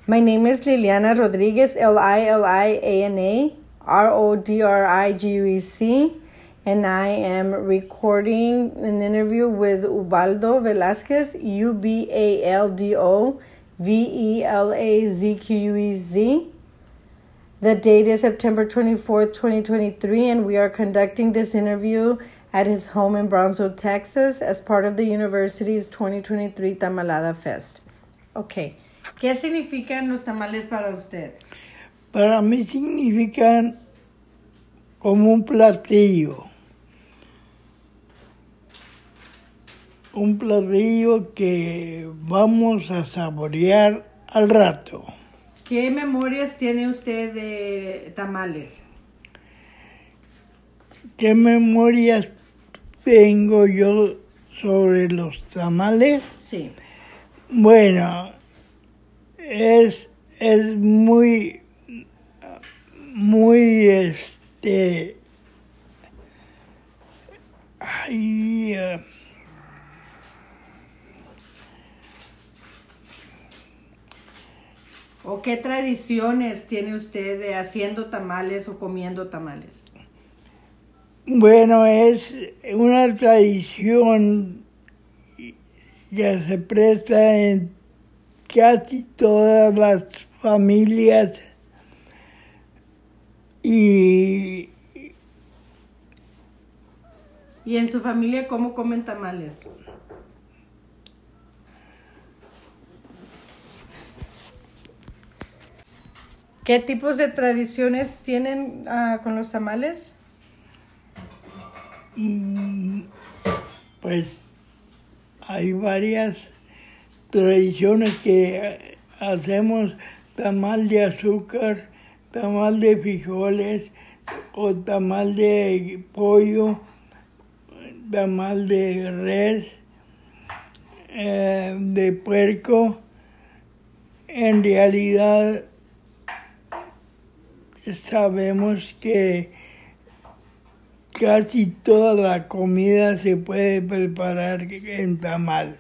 My name is Liliana Rodriguez, Liliana Rodriguez, and I am recording an interview with Ubaldo Velazquez, Ubaldo Velazquez. The date is September 24th, 2023, and we are conducting this interview at his home in Brownsville, Texas, as part of the university's 2023 Tamalada Fest. Okay. ¿Qué significan los tamales para usted? Para mí significan como un platillo. Un platillo que vamos a saborear al rato. ¿Qué memorias tiene usted de tamales? ¿Qué memorias tengo yo sobre los tamales? Sí. Bueno, es muy ¿O qué tradiciones tiene usted de haciendo tamales o comiendo tamales? Bueno, es una tradición que se presta en casi todas las familias y en su familia cómo comen tamales? ¿Qué tipos de tradiciones tienen con los tamales? Pues hay varias tradiciones que hacemos: tamal de azúcar, tamal de frijoles, o tamal de pollo, tamal de res, de puerco. En realidad sabemos que casi toda la comida se puede preparar en tamal.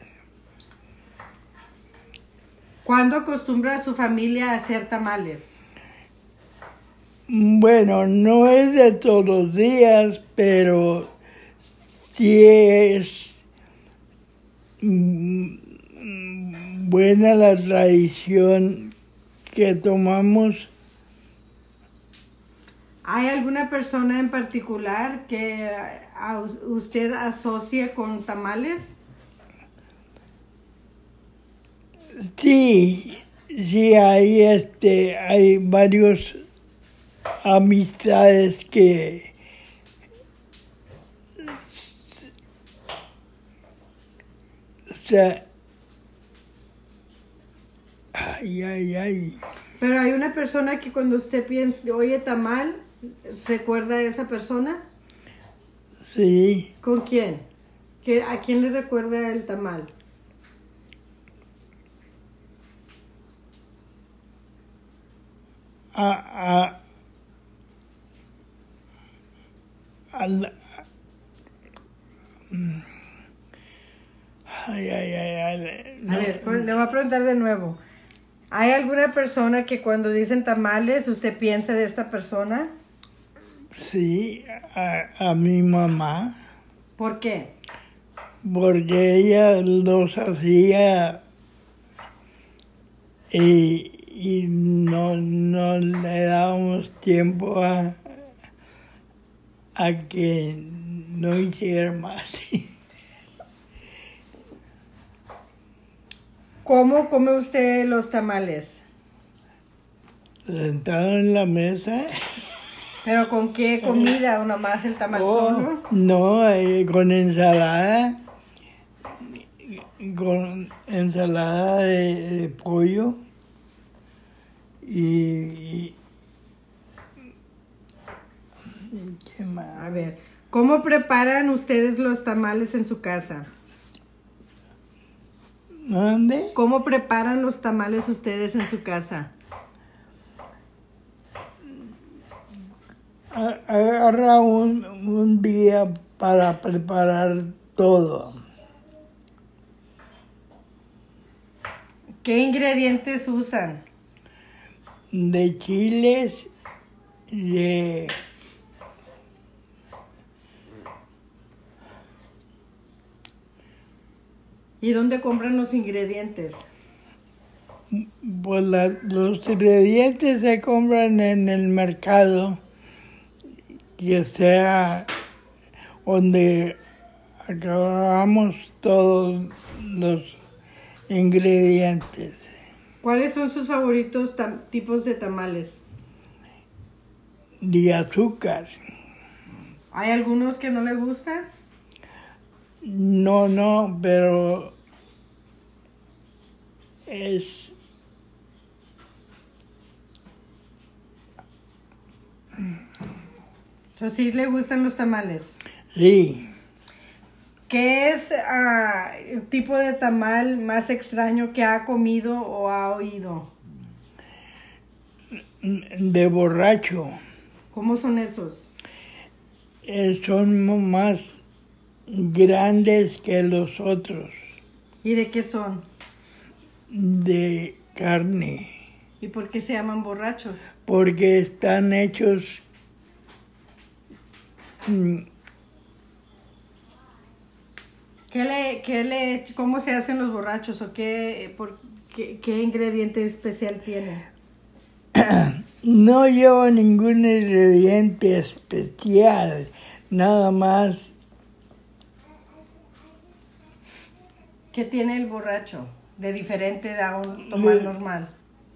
¿Cuándo acostumbra su familia a hacer tamales? Bueno, no es de todos los días, pero sí es buena la tradición que tomamos. ¿Hay alguna persona en particular que usted asocie con tamales? Sí, hay varios amistades que Pero hay una persona que cuando usted oye tamal, ¿recuerda a esa persona? Sí. ¿Con quién? ¿A quién le recuerda el tamal? A ver, le voy a preguntar de nuevo. ¿Hay alguna persona que cuando dicen tamales usted piensa de esta persona? Sí, a mi mamá. ¿Por qué? Porque ella los hacía y no le dábamos tiempo a que no hiciera más. ¿Cómo come usted los tamales? Sentado en la mesa. ¿Pero con qué comida? ¿O nomás el tamal solo? No, con ensalada. Con ensalada de pollo. Y ¿qué más? A ver, ¿cómo preparan ustedes los tamales en su casa? ¿Dónde? ¿Cómo preparan los tamales ustedes en su casa? Agarra un día para preparar todo. ¿Qué ingredientes usan? de chiles, de... ¿Y dónde compran los ingredientes? Pues los ingredientes se compran en el mercado, que sea donde acabamos todos los ingredientes. ¿Cuáles son sus favoritos tipos de tamales? De azúcar. ¿Hay algunos que no le gustan? No, pero es... Pues sí le gustan los tamales. Sí, ¿Qué es el tipo de tamal más extraño que ha comido o ha oído? de borracho. ¿Cómo son esos? Son más grandes que los otros, ¿Y de qué son? de carne, ¿Y por qué se llaman borrachos? porque están hechos ¿Cómo se hacen los borrachos o qué ingrediente especial tiene? no lleva ningún ingrediente especial, nada más ¿Qué tiene el borracho de diferente a un tamal normal?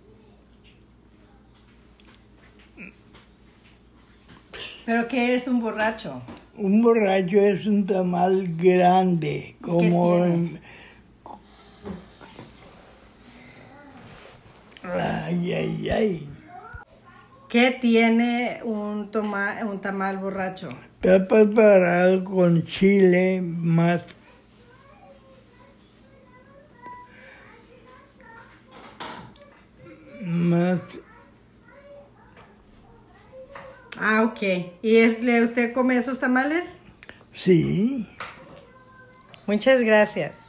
¿Pero qué es un borracho? un borracho es un tamal grande, como tiene? ay. ¿Qué tiene un tamal borracho? Está preparado con chile más Ah, ok. ¿Y usted come esos tamales? sí. Muchas gracias.